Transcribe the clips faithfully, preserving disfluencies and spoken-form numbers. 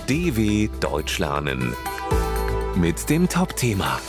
D W Deutsch lernen mit dem Top-Thema.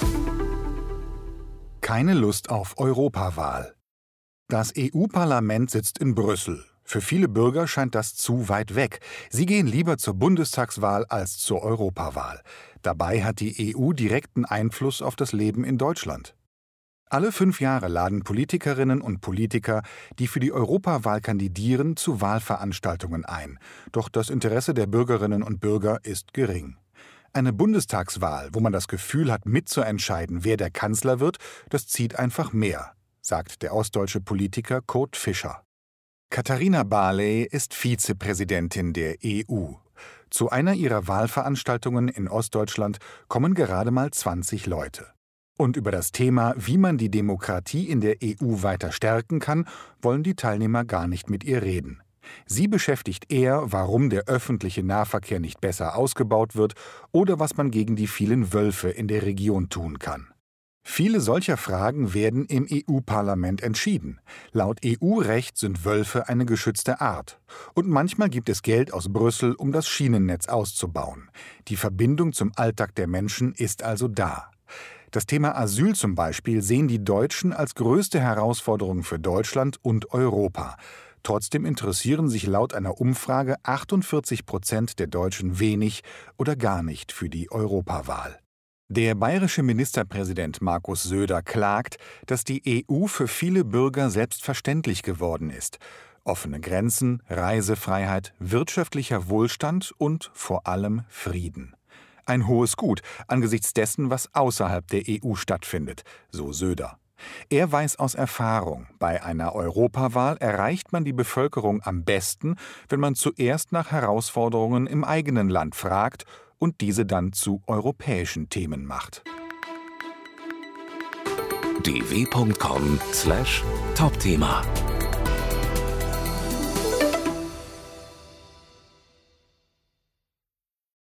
Keine Lust auf Europawahl. Das E U-Parlament sitzt in Brüssel. Für viele Bürger scheint das zu weit weg. Sie gehen lieber zur Bundestagswahl als zur Europawahl. Dabei hat die E U direkten Einfluss auf das Leben in Deutschland. Alle fünf Jahre laden Politikerinnen und Politiker, die für die Europawahl kandidieren, zu Wahlveranstaltungen ein. Doch das Interesse der Bürgerinnen und Bürger ist gering. Eine Bundestagswahl, wo man das Gefühl hat, mitzuentscheiden, wer der Kanzler wird, das zieht einfach mehr, sagt der ostdeutsche Politiker Kurt Fischer. Katharina Barley ist Vizepräsidentin der E U. Zu einer ihrer Wahlveranstaltungen in Ostdeutschland kommen gerade mal zwanzig Leute. Und über das Thema, wie man die Demokratie in der E U weiter stärken kann, wollen die Teilnehmer gar nicht mit ihr reden. Sie beschäftigt eher, warum der öffentliche Nahverkehr nicht besser ausgebaut wird oder was man gegen die vielen Wölfe in der Region tun kann. Viele solcher Fragen werden im E U-Parlament entschieden. Laut E U-Recht sind Wölfe eine geschützte Art. Und manchmal gibt es Geld aus Brüssel, um das Schienennetz auszubauen. Die Verbindung zum Alltag der Menschen ist also da. Das Thema Asyl zum Beispiel sehen die Deutschen als größte Herausforderung für Deutschland und Europa. Trotzdem interessieren sich laut einer Umfrage achtundvierzig Prozent der Deutschen wenig oder gar nicht für die Europawahl. Der bayerische Ministerpräsident Markus Söder klagt, dass die E U für viele Bürger selbstverständlich geworden ist. Offene Grenzen, Reisefreiheit, wirtschaftlicher Wohlstand und vor allem Frieden. Ein hohes Gut angesichts dessen, was außerhalb der E U stattfindet, so Söder. Er weiß aus Erfahrung, bei einer Europawahl erreicht man die Bevölkerung am besten, wenn man zuerst nach Herausforderungen im eigenen Land fragt und diese dann zu europäischen Themen macht. d w punkt com slash Top-Thema